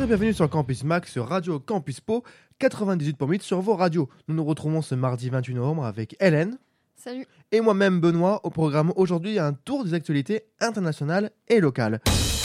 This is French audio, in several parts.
et bienvenue sur Campus Max sur Radio Campus Po 98.8 sur vos radios. Nous nous retrouvons ce mardi 28 novembre avec Hélène. Salut. Et moi-même Benoît. Au programme aujourd'hui, un tour des actualités internationales et locales.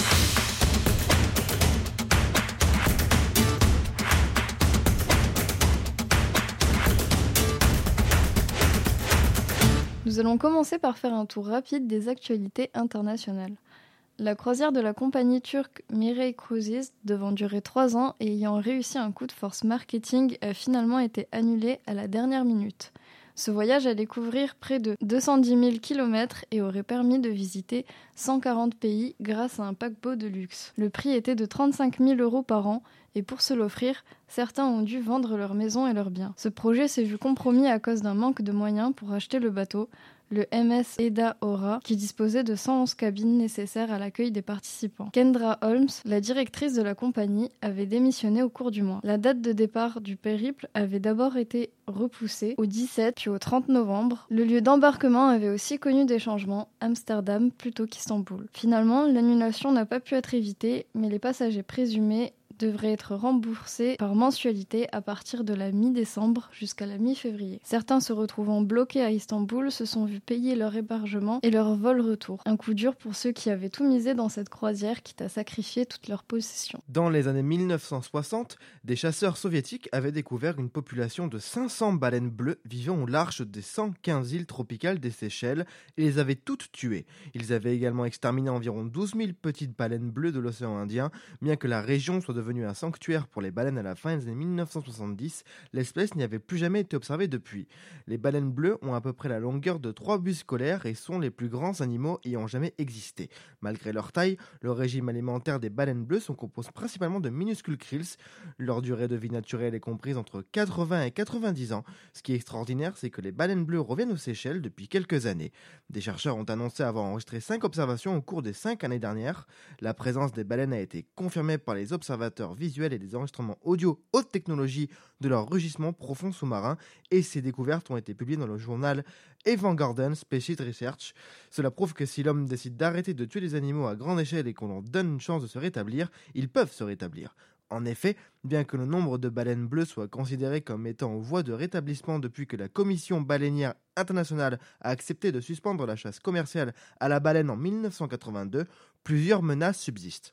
Nous allons commencer par faire un tour rapide des actualités internationales. La croisière de la compagnie turque Mirai Cruises, devant durer 3 ans et ayant réussi un coup de force marketing, a finalement été annulée à la dernière minute. Ce voyage allait couvrir près de 210 000 km et aurait permis de visiter 140 pays grâce à un paquebot de luxe. Le prix était de 35 000 € par an et pour se l'offrir, certains ont dû vendre leur maison et leurs biens. Ce projet s'est vu compromis à cause d'un manque de moyens pour acheter le bateau, le MS Eda Ora, qui disposait de 111 cabines nécessaires à l'accueil des participants. Kendra Holmes, la directrice de la compagnie, avait démissionné au cours du mois. La date de départ du périple avait d'abord été repoussée au 17 puis au 30 novembre. Le lieu d'embarquement avait aussi connu des changements, Amsterdam plutôt qu'Istanbul. Finalement, l'annulation n'a pas pu être évitée, mais les passagers présumés devraient être remboursés par mensualité à partir de la mi-décembre jusqu'à la mi-février. Certains se retrouvant bloqués à Istanbul se sont vus payer leur hébergement et leur vol retour. Un coup dur pour ceux qui avaient tout misé dans cette croisière, quitte à sacrifier toutes leurs possessions. Dans les années 1960, des chasseurs soviétiques avaient découvert une population de 500 baleines bleues vivant au large des 115 îles tropicales des Seychelles et les avaient toutes tuées. Ils avaient également exterminé environ 12 000 petites baleines bleues de l'océan Indien, bien que la région soit devenue un sanctuaire pour les baleines à la fin des années 1970, l'espèce n'y avait plus jamais été observée depuis. Les baleines bleues ont à peu près la longueur de 3 bus scolaires et sont les plus grands animaux ayant jamais existé. Malgré leur taille, le régime alimentaire des baleines bleues se compose principalement de minuscules krills. Leur durée de vie naturelle est comprise entre 80 et 90 ans. Ce qui est extraordinaire, c'est que les baleines bleues reviennent aux Seychelles depuis quelques années. Des chercheurs ont annoncé avoir enregistré 5 observations au cours des 5 années dernières. La présence des baleines a été confirmée par les observateurs visuels et des enregistrements audio haute technologie de leurs rugissements profonds sous-marins, et ces découvertes ont été publiées dans le journal Evangardens Species Research. Cela prouve que si l'homme décide d'arrêter de tuer les animaux à grande échelle et qu'on leur donne une chance de se rétablir, ils peuvent se rétablir. En effet, bien que le nombre de baleines bleues soit considéré comme étant en voie de rétablissement depuis que la Commission baleinière internationale a accepté de suspendre la chasse commerciale à la baleine en 1982, plusieurs menaces subsistent.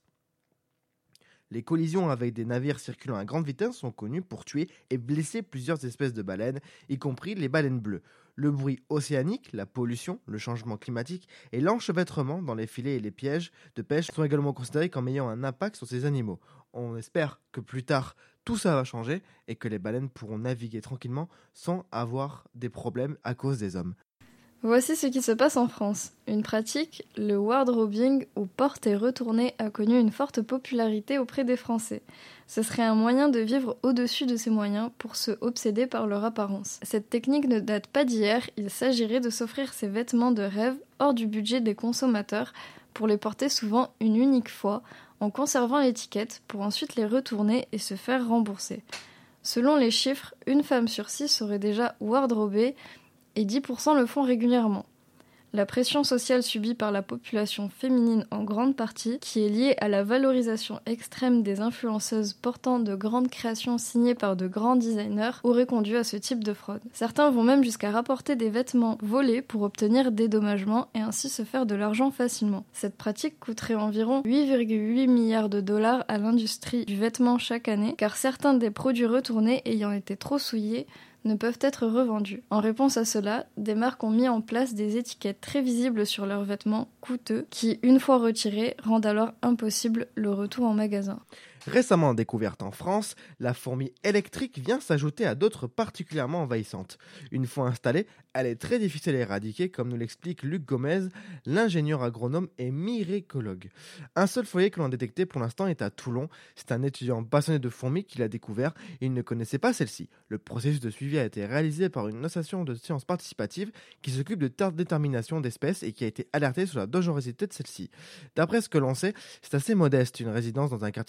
Les collisions avec des navires circulant à grande vitesse sont connues pour tuer et blesser plusieurs espèces de baleines, y compris les baleines bleues. Le bruit océanique, la pollution, le changement climatique et l'enchevêtrement dans les filets et les pièges de pêche sont également considérés comme ayant un impact sur ces animaux. On espère que plus tard, tout ça va changer et que les baleines pourront naviguer tranquillement sans avoir des problèmes à cause des hommes. Voici ce qui se passe en France. Une pratique, le wardrobing ou porte et retourner, a connu une forte popularité auprès des Français. Ce serait un moyen de vivre au-dessus de ses moyens pour ceux obsédés par leur apparence. Cette technique ne date pas d'hier, il s'agirait de s'offrir ses vêtements de rêve hors du budget des consommateurs pour les porter souvent une unique fois en conservant l'étiquette pour ensuite les retourner et se faire rembourser. Selon les chiffres, une femme sur 6 aurait déjà wardrobé et 10% le font régulièrement. La pression sociale subie par la population féminine en grande partie, qui est liée à la valorisation extrême des influenceuses portant de grandes créations signées par de grands designers, aurait conduit à ce type de fraude. Certains vont même jusqu'à rapporter des vêtements volés pour obtenir dédommagement et ainsi se faire de l'argent facilement. Cette pratique coûterait environ 8,8 milliards de dollars à l'industrie du vêtement chaque année, car certains des produits retournés ayant été trop souillés ne peuvent être revendus. En réponse à cela, des marques ont mis en place des étiquettes très visibles sur leurs vêtements coûteux qui, une fois retirés, rendent alors impossible le retour en magasin. Récemment découverte en France, la fourmi électrique vient s'ajouter à d'autres particulièrement envahissantes. Une fois installée, elle est très difficile à éradiquer, comme nous l'explique Luc Gomez, l'ingénieur agronome et myrécologue. Un seul foyer que l'on a détecté pour l'instant est à Toulon. C'est un étudiant passionné de fourmis qui l'a découvert et il ne connaissait pas celle-ci. Le processus de suivi a été réalisé par une association de sciences participatives qui s'occupe de détermination d'espèces et qui a été alertée sur la dangerosité de celle-ci. D'après ce que l'on sait, c'est assez modeste, une résidence dans un quartier de Toulon.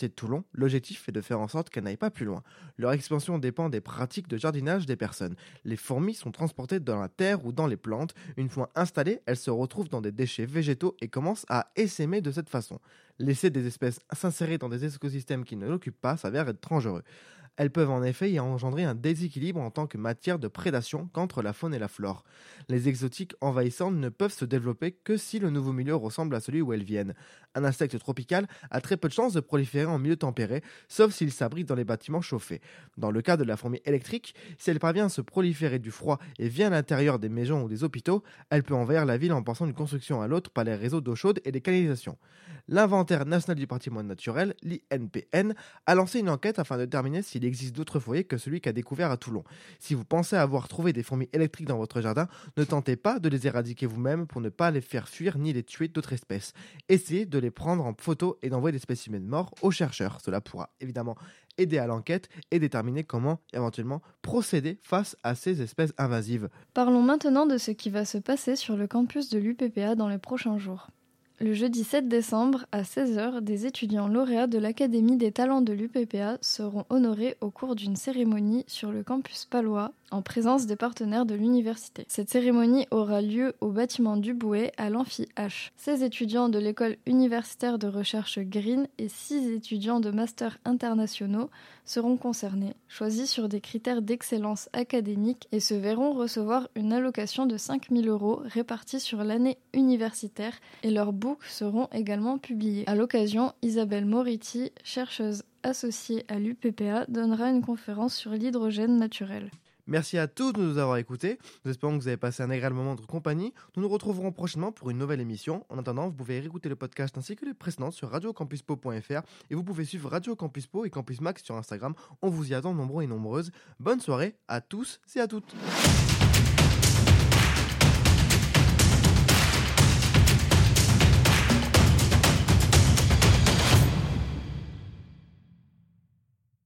l'objectif est de faire en sorte qu'elles n'aillent pas plus loin. Leur expansion dépend des pratiques de jardinage des personnes. Les fourmis sont transportées dans la terre ou dans les plantes. Une fois installées, elles se retrouvent dans des déchets végétaux et commencent à essaimer de cette façon. Laisser des espèces s'insérer dans des écosystèmes qui ne l'occupent pas s'avère être dangereux. Elles peuvent en effet y engendrer un déséquilibre en tant que matière de prédation qu'entre la faune et la flore. Les exotiques envahissantes ne peuvent se développer que si le nouveau milieu ressemble à celui où elles viennent. Un insecte tropical a très peu de chances de proliférer en milieu tempéré, sauf s'il s'abrite dans les bâtiments chauffés. Dans le cas de la fourmi électrique, si elle parvient à se proliférer du froid et vient à l'intérieur des maisons ou des hôpitaux, elle peut envahir la ville en passant d'une construction à l'autre par les réseaux d'eau chaude et des canalisations. L'Inventaire national du patrimoine naturel, l'INPN, a lancé une enquête afin de déterminer s'il existe d'autres foyers que celui qu'a découvert à Toulon. Si vous pensez avoir trouvé des fourmis électriques dans votre jardin, ne tentez pas de les éradiquer vous-même pour ne pas les faire fuir ni les tuer d'autres espèces. Essayez de les prendre en photo et d'envoyer des spécimens morts aux chercheurs. Cela pourra évidemment aider à l'enquête et déterminer comment éventuellement procéder face à ces espèces invasives. Parlons maintenant de ce qui va se passer sur le campus de l'UPPA dans les prochains jours. Le jeudi 7 décembre, à 16h, des étudiants lauréats de l'Académie des talents de l'UPPA seront honorés au cours d'une cérémonie sur le campus palois, en présence des partenaires de l'université. Cette cérémonie aura lieu au bâtiment du Bouet, à l'Amphi H. 16 étudiants de l'école universitaire de recherche Green et 6 étudiants de master internationaux seront concernés, choisis sur des critères d'excellence académique et se verront recevoir une allocation de 5 000 € répartie sur l'année universitaire et leurs books seront également publiés. À l'occasion, Isabelle Moriti, chercheuse associée à l'UPPA, donnera une conférence sur l'hydrogène naturel. Merci à tous de nous avoir écoutés. Nous espérons que vous avez passé un agréable moment de compagnie. Nous nous retrouverons prochainement pour une nouvelle émission. En attendant, vous pouvez réécouter le podcast ainsi que les précédentes sur radiocampuspo.fr et vous pouvez suivre Radio Campus Po et Campus Max sur Instagram. On vous y attend nombreux et nombreuses. Bonne soirée à tous et à toutes.